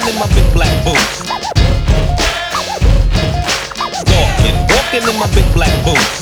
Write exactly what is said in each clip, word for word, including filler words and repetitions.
walking in my big black boots. Walking, walking in my big black boots.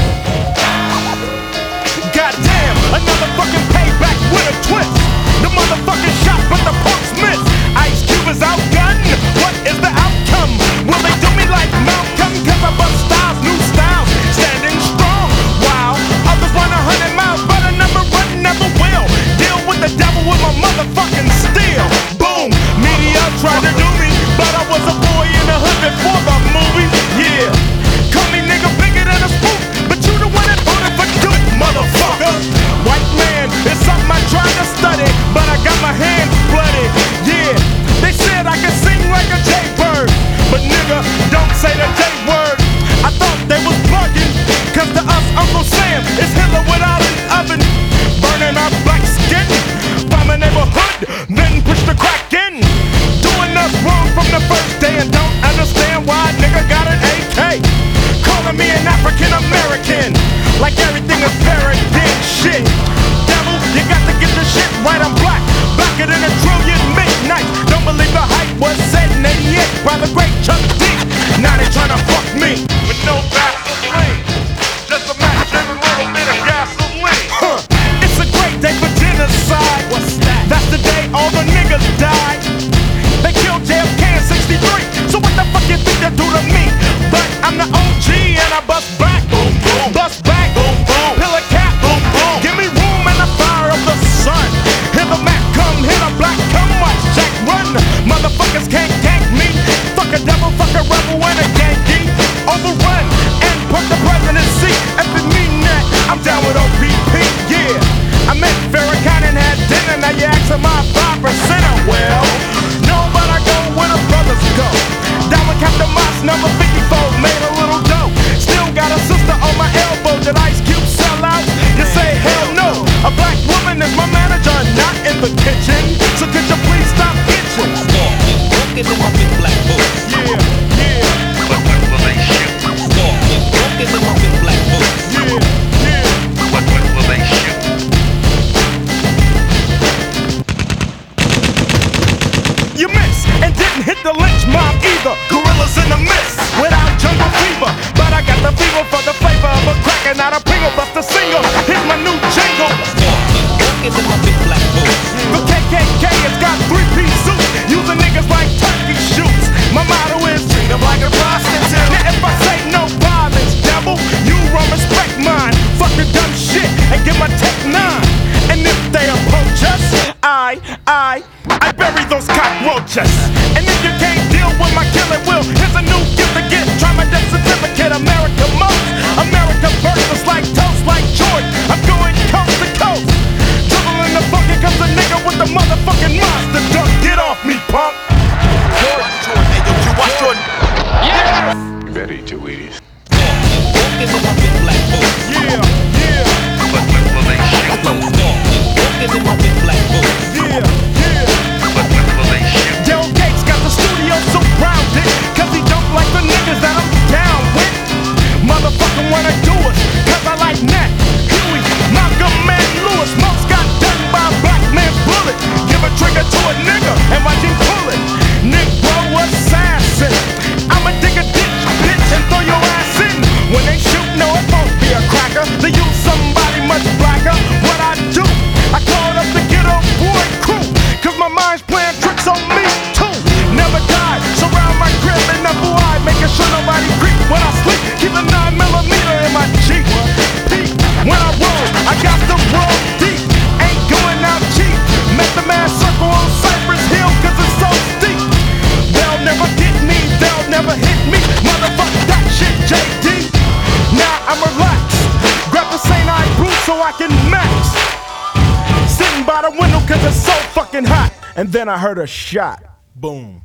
Goddamn, another fucking payback with a twist. The motherfucking shot, but the punks miss. Ice Cube is outgunned. What is the outcome? Will they do me like Malcolm? Cause I bust styles, new styles, standing strong. Wow, others want a hundred miles, but I never run, never will. Deal with the devil with my motherfucking steel. Boom, media tried to do me, but I was a boy in the hood before the movie. Yeah, call me nigga bigger than a spook, but you the one that voted for Duke, motherfucker. White man is something I tried to study, but I got my hands bloody. Yeah, they said I could sing like a jaybird, but nigga, don't say the J word. I thought they was bugging, cause to us Uncle Sam is Hitler without an oven. Burning our black skin, by my neighborhood, then push the crack in. Doing us wrong from the first day and don't understand why a nigga got an A K. Calling me an African American, like everything is very damn shit. Devil, you got to get the shit right, I'm black, blacker than a trillion midnight. Don't believe the hype was said in eighty-eight by the great Chuck D. Now they tryna fuck me with no Vaseline, just a match and a little bit of gasoline. Huh. It's a great day for genocide. What's that? That's the day all the niggas died. They killed J F K in sixty-three, so what the fuck you think they do to me? But I'm the O G and I bust back, boom boom, bust back, boom boom, pill a cap, boom boom. Give me room in the fire of the sun. Hear the Mac come, hear the black come, watch Jack run. Motherfuckers can't gank me. Fuck a devil, fuck a rebel and a Yankee. Overrun and put the presidency. If it mean that, I'm down with O P P, yeah. I met Farrakhan and had dinner, now you asking my five percent. Well, no, but I go where the brothers go. Down with Captain Moss, number fifty-four, made a little dough. Still got a sister on my elbow, did Ice Cube sell out? You say hell no. A black woman is my manager, not in the kitchen. So could you please stop itching? Walking, walking in my big black boots. Yeah, yeah. But when will they shoot? Walking, walking in my big black boots. Yeah, yeah. But when will they shoot? You miss and didn't hit the lynch mob either. Gorillas in the mist without jungle fever, but I got the fever for the flavor of a cracker, not a Pringle Buster single. Here's my new jingle. Walking, walking in my big black boots. The K K K has got three-piece suits, using niggas like turkey shoots. My motto is treat 'em like a prostitute. Now if I say no violence, devil, you won't respect mine. Fuck the dumb shit and get my tech nine. And if they approach us, I, I, I bury those cockroaches. And if you can't deal with my killing will, here's a new gift to get. Try my death certificate, America most. America bursts like toast, like George. I'm going coast to coast. Dribbling the bucket comes a nigga with the motherfucking monster dunk. Get off me, punk. Jordan, Jordan, hey, yo, you watch Jordan. Very two eighties. Walking, walking in my big black boots. Yeah, yeah, But when will they shoot? Walking, walking in my big black boots. yeah, yeah. But when will they shoot? Del Gates got the studio surrounded, cause he don't like the niggas that I'm down with. Motherfucker wanna do us, cause I like Nat, Huey, Malcolm, and Lewis. Most got done by a black man's bullet. Give a trigger to a nigga and watch him pull it. Nick bro assassin, I'ma dig a ditch, bitch, and throw your ass in. When they shoot, no, it won't be a cracker. They use somebody much blacker. What I do, I called up the ghetto boy crew, cause my mind's playing tricks on me too. Never die, surround my crib in the blue eye, making sure nobody creep when I sleep. Keep a nine millimeter in my Jeep. Peep, when I roll, I got the roll deep. Ain't going out cheap. Met the man circle on Cypress Hill, cause it's so steep. They'll never get me, they'll never hit me. Motherfuck that shit, J D. Now I'm relaxed. Grab the Saint I brew so I can max. Sitting by the window cause it's so fucking hot. And then I heard a shot. Boom.